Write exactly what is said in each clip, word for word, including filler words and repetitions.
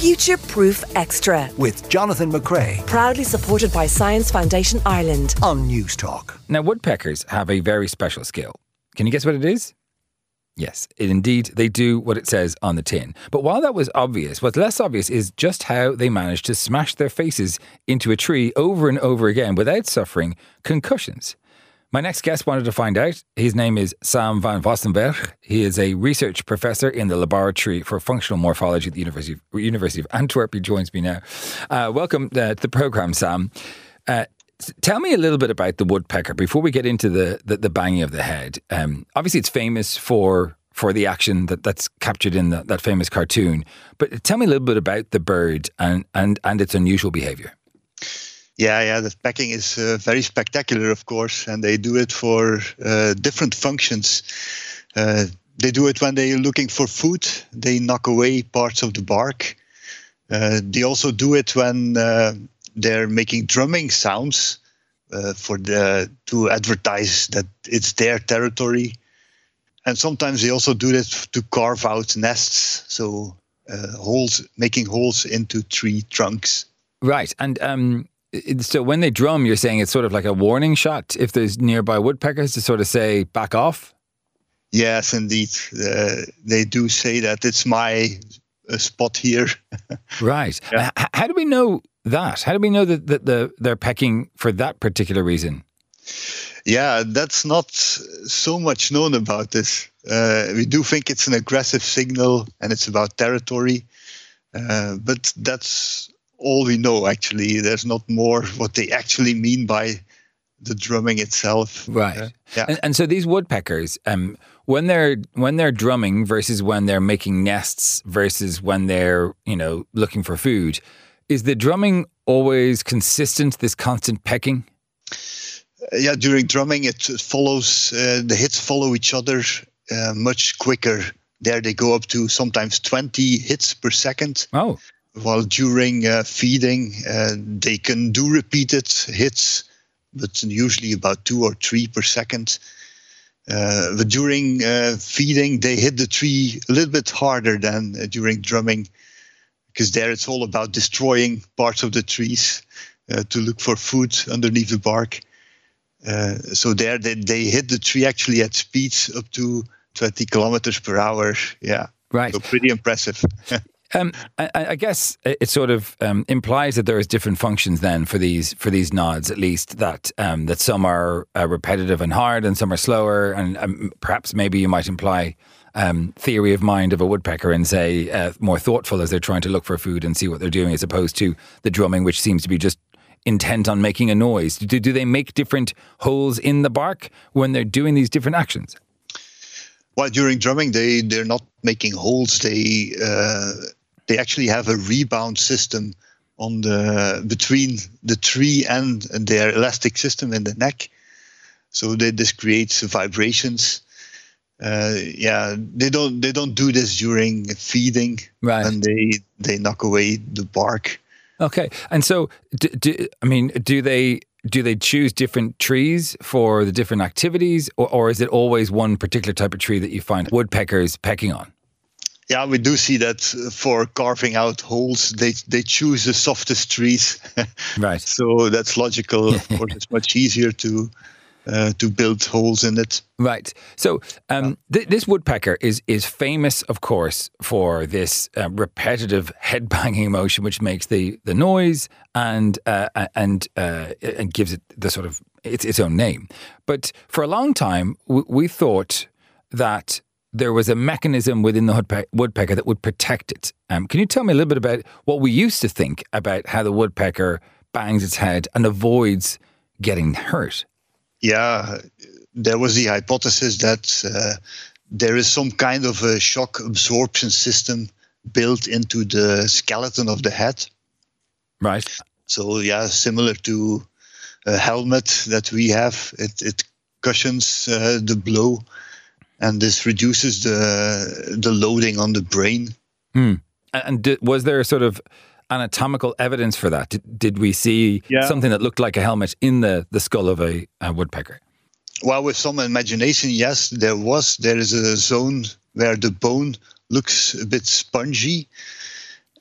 Future-Proof Extra with Jonathan McRae. Proudly supported by Science Foundation Ireland on News Talk. Now, woodpeckers have a very special skill. Can you guess what it is? Yes, it, indeed, they do what it says on the tin. But while that was obvious, what's less obvious is just how they managed to smash their faces into a tree over and over again without suffering concussions. My next guest wanted to find out. His name is Sam van Vossenberg. He is a research professor in the Laboratory for Functional Morphology at the University of, University of Antwerp. He joins me now. Uh, welcome uh, to the programme, Sam. Uh, tell me a little bit about the woodpecker before we get into the, the, the banging of the head. Um, obviously, it's famous for for the action that, that's captured in the, that famous cartoon. But tell me a little bit about the bird and, and, and its unusual behaviour. Yeah, yeah, the pecking is uh, very spectacular, of course, and they do it for uh, different functions. Uh, they do it when they're looking for food. They knock away parts of the bark. Uh, they also do it when uh, they're making drumming sounds uh, for the to advertise that it's their territory. And sometimes they also do this to carve out nests, so uh, holes, making holes into tree trunks. Right, and um. So when they drum, you're saying it's sort of like a warning shot if there's nearby woodpeckers to sort of say, back off? Yes, indeed. Uh, they do say that it's my uh, spot here. Right. Yeah. H- how do we know that? How do we know that, that the, they're pecking for that particular reason? Yeah, that's not so much known about this. Uh, we do think it's an aggressive signal and it's about territory. Uh, but that's all we know, actually. There's not more what they actually mean by the drumming itself. Right. Uh, yeah. And, and so these woodpeckers, um, when they're when they're drumming versus when they're making nests versus when they're, you know, looking for food, is the drumming always consistent, this constant pecking? Uh, yeah, during drumming, it follows, uh, the hits follow each other uh, much quicker. There they go up to sometimes twenty hits per second. Oh. While during uh, feeding, uh, they can do repeated hits, but usually about two or three per second. Uh, but during uh, feeding, they hit the tree a little bit harder than uh, during drumming, because there it's all about destroying parts of the trees uh, to look for food underneath the bark. Uh, so there they, they hit the tree actually at speeds up to twenty kilometers per hour. Yeah, right. So pretty impressive. Um, I, I guess it sort of um, implies that there is different functions then for these for these nods, at least that um, that some are uh, repetitive and hard, and some are slower, and um, perhaps maybe you might imply um, theory of mind of a woodpecker and say uh, more thoughtful as they're trying to look for food and see what they're doing, as opposed to the drumming, which seems to be just intent on making a noise. Do, do they make different holes in the bark when they're doing these different actions? Well, during drumming, they they're not making holes. They uh, they actually have a rebound system on the between the tree and their elastic system in the neck. So they, this creates vibrations. Uh, yeah, they don't they don't do this during feeding, right? And they they knock away the bark. Okay, and so do, do, I mean, do they? Do they choose different trees for the different activities, or, or is it always one particular type of tree that you find woodpeckers pecking on? Yeah, we do see that for carving out holes, they they choose the softest trees. Right. So that's logical. Of course, it's much easier to uh, to build holes in it. Right. So um, th- this woodpecker is is famous, of course, for this uh, repetitive head banging motion, which makes the the noise and uh, and uh, and gives it the sort of its its own name. But for a long time, w- we thought that there was a mechanism within the woodpe- woodpecker that would protect it. Um, can you tell me a little bit about what we used to think about how the woodpecker bangs its head and avoids getting hurt? Yeah, there was the hypothesis that uh, there is some kind of a shock absorption system built into the skeleton of the head. Right. So, yeah, similar to a helmet that we have, it, it cushions uh, the blow, and this reduces the the loading on the brain. Hmm. And did, was there sort of anatomical evidence for that? Did, did we see yeah. something that looked like a helmet in the, the skull of a, a woodpecker? Well, with some imagination, yes, there was. There is a zone where the bone looks a bit spongy.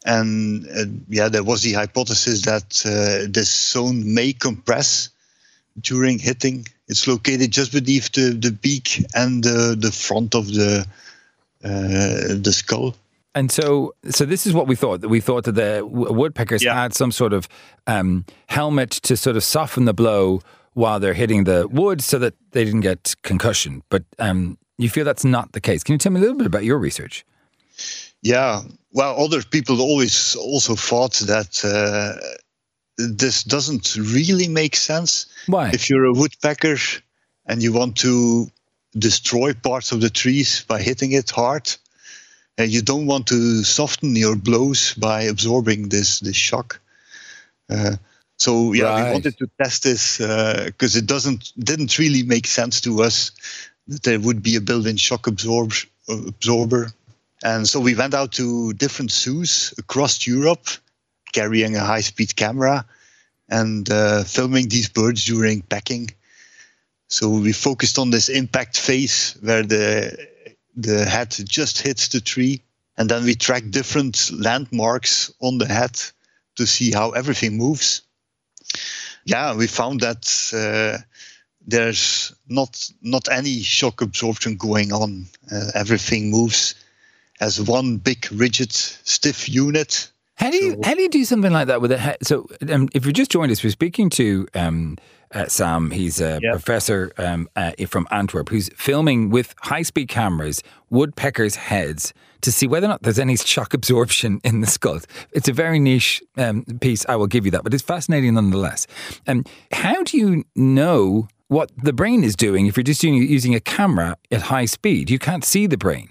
And uh, yeah, there was the hypothesis that uh, this zone may compress during hitting. It's located just beneath the, the beak and the, the front of the uh, the skull. And so, so this is what we thought. That we thought that the w- woodpeckers Yeah. had some sort of um, helmet to sort of soften the blow while they're hitting the wood, so that they didn't get concussion. But um, you feel that's not the case. Can you tell me a little bit about your research? Yeah, well, other people always also thought that uh, this doesn't really make sense. Why? If you're a woodpecker and you want to destroy parts of the trees by hitting it hard, and you don't want to soften your blows by absorbing this this shock. Uh, so yeah, Right. we wanted to test this because it doesn't didn't really make sense to us that there would be a built-in shock absorb, absorber. And so we went out to different zoos across Europe, carrying a high-speed camera and uh, filming these birds during pecking. So we focused on this impact phase where the the head just hits the tree, and then we tracked different landmarks on the head to see how everything moves. Yeah, we found that uh, there's not not any shock absorption going on. Uh, everything moves as one big, rigid, stiff unit. How do you So- how do you do something like that with a head? So, um, if you just joined us, we're speaking to um, uh, Sam. He's a Yeah. professor um, uh, from Antwerp who's filming with high speed cameras woodpeckers' heads to see whether or not there's any shock absorption in the skull. It's a very niche um, piece. I will give you that, but it's fascinating nonetheless. Um, how do you know what the brain is doing if you're just doing, using a camera at high speed? You can't see the brain.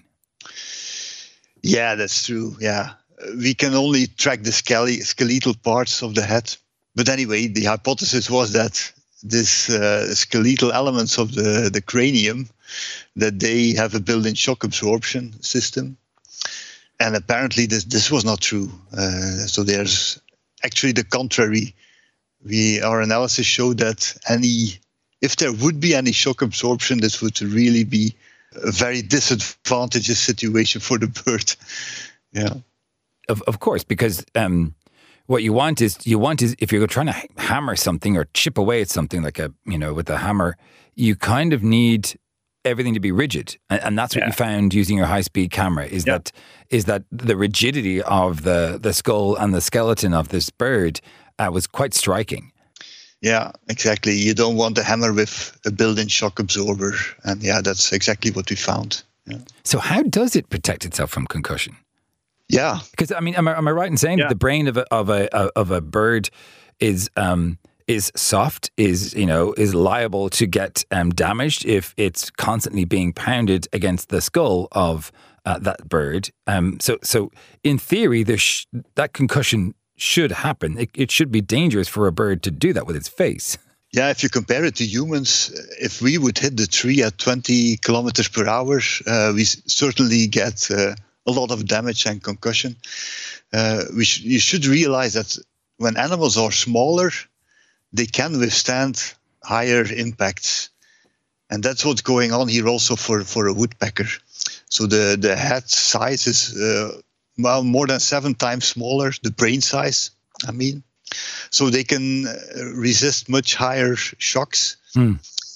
Yeah, that's true. Yeah. We can only track the skele- skeletal parts of the head. But anyway, the hypothesis was that this uh, skeletal elements of the, the cranium, that they have a built-in shock absorption system. And apparently this, this was not true. Uh, so there's actually the contrary. We, our analysis showed that any, if there would be any shock absorption, this would really be a very disadvantageous situation for the bird. Yeah. Of of course, because um, what you want is you want is if you're trying to hammer something or chip away at something like a you know with a hammer, you kind of need everything to be rigid, and, and that's what Yeah. you found using your high speed camera is Yeah. that is that the rigidity of the the skull and the skeleton of this bird uh, was quite striking. Yeah, exactly. You don't want a hammer with a built-in shock absorber, and yeah, that's exactly what we found. Yeah. So how does it protect itself from concussion? Yeah. Because I mean, am I, am I right in saying Yeah. that the brain of a of a of a bird is um, is soft, is you know, is liable to get um, damaged if it's constantly being pounded against the skull of uh, that bird. Um, so so in theory, there sh- that concussion should happen. It, it should be dangerous for a bird to do that with its face. Yeah, if you compare it to humans, if we would hit the tree at twenty kilometers per hour, uh, we s- certainly get uh, a lot of damage and concussion. Uh, we sh- you should realize that when animals are smaller, they can withstand higher impacts. And that's what's going on here also for, for a woodpecker. So the, the head size is uh, well more than seven times smaller, the brain size, I mean. So they can uh, resist much higher shocks. Mm.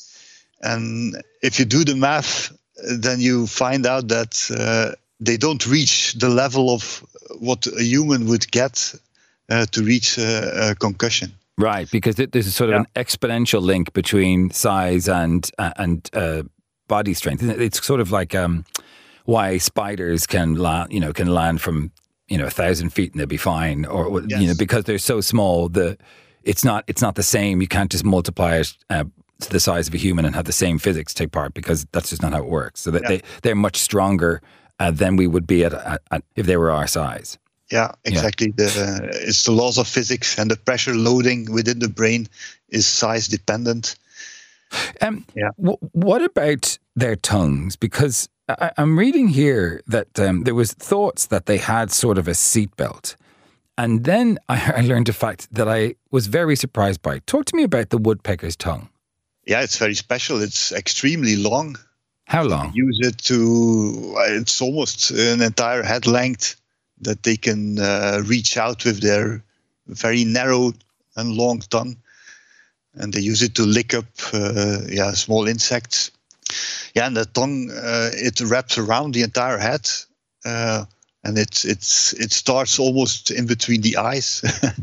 And if you do the math, then you find out that uh, they don't reach the level of what a human would get uh, to reach uh, a concussion. Right, because th- there's a sort of Yeah. an exponential link between size and uh, and uh, body strength. Isn't it? It's sort of like um, why spiders can land, you know, can land from you know a thousand feet and they'll be fine, or you know Yes. because they're so small. The it's not it's not the same. You can't just multiply it uh, to the size of a human and have the same physics take part because that's just not how it works. So that Yeah. they they're much stronger uh, than we would be at, at, at if they were our size. Yeah, exactly. The, uh, it's the laws of physics, and the pressure loading within the brain is size dependent. Um, Yeah. w- what about their tongues? Because I- I'm reading here that um, there was thoughts that they had sort of a seatbelt. And then I, I learned a fact that I was very surprised by. Talk to me about the woodpecker's tongue. Yeah, it's very special. It's extremely long. How long? Use it to, it's almost an entire head length. that they can uh, reach out with their very narrow and long tongue, and they use it to lick up uh, yeah small insects. Yeah, and the tongue uh, it wraps around the entire head, uh, and it's it's it starts almost in between the eyes.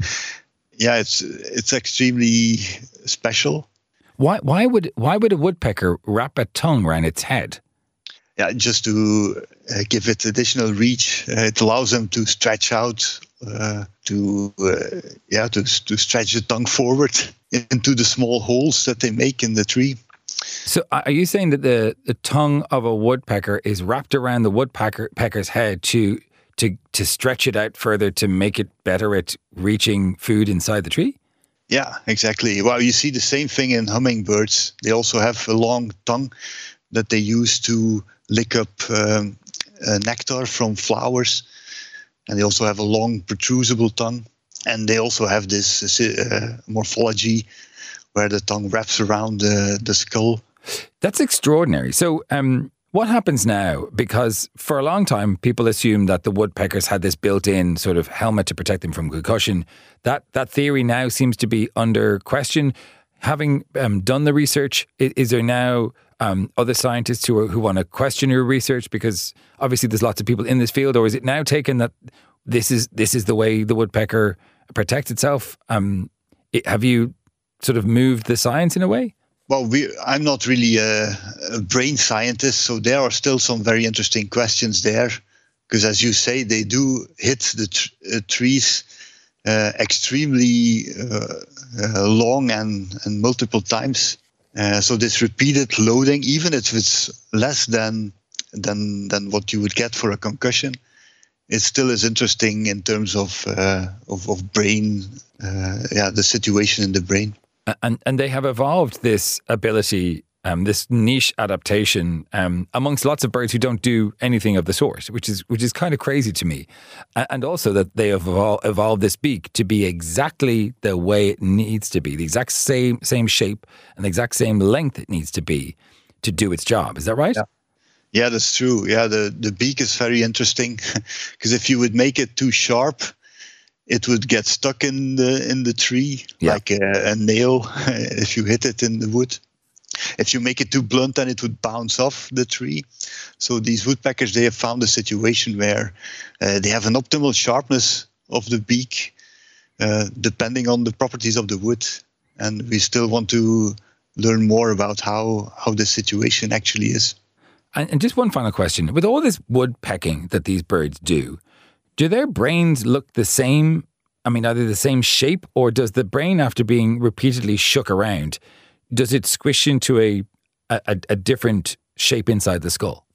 Yeah, it's it's extremely special. Why why would why would a woodpecker wrap a tongue around its head? Yeah, just to uh, give it additional reach. Uh, it allows them to stretch out, uh, to uh, yeah, to to stretch the tongue forward into the small holes that they make in the tree. So, are you saying that the, the tongue of a woodpecker is wrapped around the woodpecker pecker's head to to to stretch it out further to make it better at reaching food inside the tree? Yeah, exactly. Well, you see the same thing in hummingbirds. They also have a long tongue that they use to lick up um, uh, nectar from flowers. And they also have a long protrusible tongue. And they also have this uh, morphology where the tongue wraps around the, the skull. That's extraordinary. So um, what happens now? Because for a long time, people assumed that the woodpeckers had this built-in sort of helmet to protect them from concussion. That that theory now seems to be under question. Having um, done the research, is, is there now um, other scientists who are, who want to question your research? Because obviously there's lots of people in this field. Or is it now taken that this is this is the way the woodpecker protects itself? Um, it, have you sort of moved the science in a way? Well, we, I'm not really a, a brain scientist, so there are still some very interesting questions there. Because as you say, they do hit the tr- uh, trees uh, extremely uh, uh, long and, and multiple times. Uh, so this repeated loading, even if it's less than than than what you would get for a concussion, it still is interesting in terms of uh, of, of brain, uh, yeah, the situation in the brain. And and they have evolved this ability, um, this niche adaptation um, amongst lots of birds who don't do anything of the sort, which is which is kind of crazy to me. And also that they have evol- evolved this beak to be exactly the way it needs to be, the exact same same shape and the exact same length it needs to be to do its job. Is that right? Yeah. Yeah, that's true. Yeah, the, the beak is very interesting because if you would make it too sharp, it would get stuck in the in the tree yeah. like a, a nail if you hit it in the wood. If you make it too blunt, then it would bounce off the tree. So these woodpeckers, they have found a situation where uh, they have an optimal sharpness of the beak uh, depending on the properties of the wood. And we still want to learn more about how, how this situation actually is. And, and just one final question. With all this woodpecking that these birds do, do their brains look the same? I mean, are they the same shape, or does the brain, after being repeatedly shook around, does it squish into a a, a different shape inside the skull?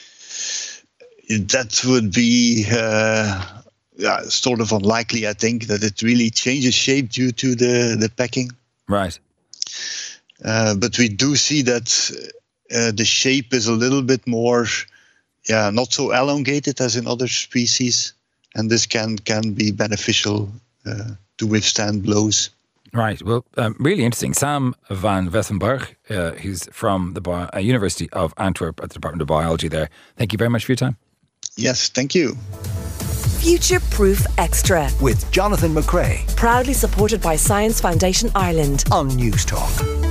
That would be uh, yeah, sort of unlikely, I think, that it really changes shape due to the, the pecking. Right. Uh, but we do see that uh, the shape is a little bit more, yeah, not so elongated as in other species. And this can, can be beneficial uh, to withstand blows. Right. Well, um, really interesting. Sam van Wessenberg, uh, who's from the Bi- uh, University of Antwerp at the Department of Biology there. Thank you very much for your time. Yes, thank you. Future Proof Extra. With Jonathan McCrea Proudly supported by Science Foundation Ireland. on News Talk.